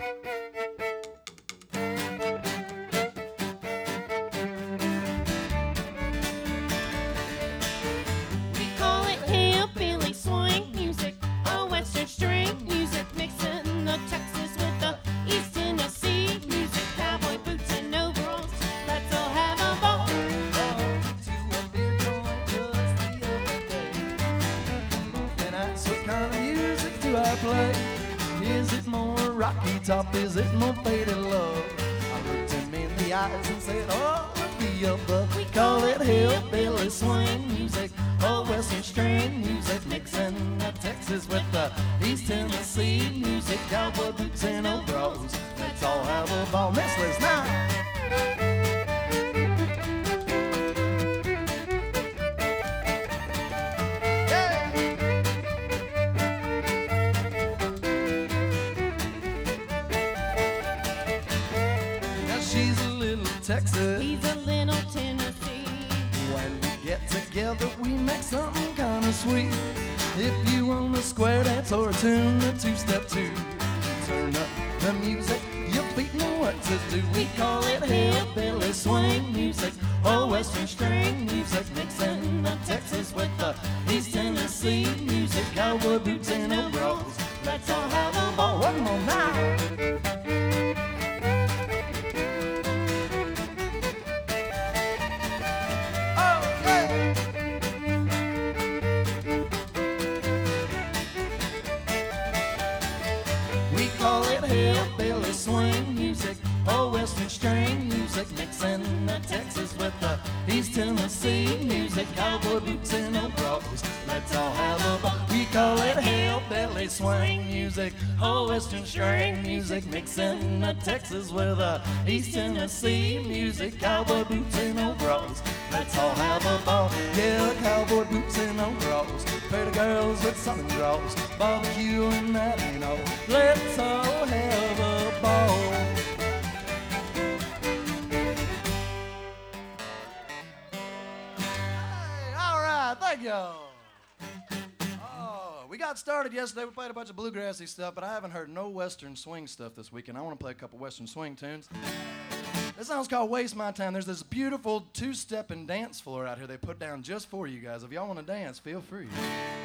We call it hillbilly swing music, or western string music, mixing the Texas with the East Tennessee music. Cowboy boots and overalls, let's all have a ball. To a beer joint just the other day, and asked what kind of music do I play? Is it more rocky top? Is it more faded love? I looked him in the eyes and said, all of the above. We call it hillbilly swing music, or western string music, mixing the Texas with the East Tennessee music. Cowboy boots and overalls, let's all have a ball. Nestlers now. She's a little Texas. He's a little Tennessee. When we get together, we make something kind of sweet. If you want a square dance or a tune, a two-step two, turn up the music, your feet know what to do. We call it hillbilly swing music, or western string music, mixing the Texas with the East Tennessee music. Cowboy boots and overalls, let's all have a ball. One more now. We call it hillbilly swing music, or western string music, mixing the Texas with the East Tennessee music. Cowboy boots and overalls, let's all have a ball. We call it hillbilly swing music, or western string music, mixing the Texas with the East Tennessee music. Cowboy boots and overalls, let's all have a ball. Yeah, cowboy boots and overalls, pretty girls with southern draws, barbecue and that ain't all. Let's all have a ball. Hey, all right, thank y'all. Oh, we got started yesterday. We played a bunch of bluegrassy stuff, but I haven't heard no western swing stuff this weekend. I want to play a couple western swing tunes. This song's called Waste My Time. There's this beautiful two-step and dance floor out here they put down just for you guys. If y'all want to dance, feel free.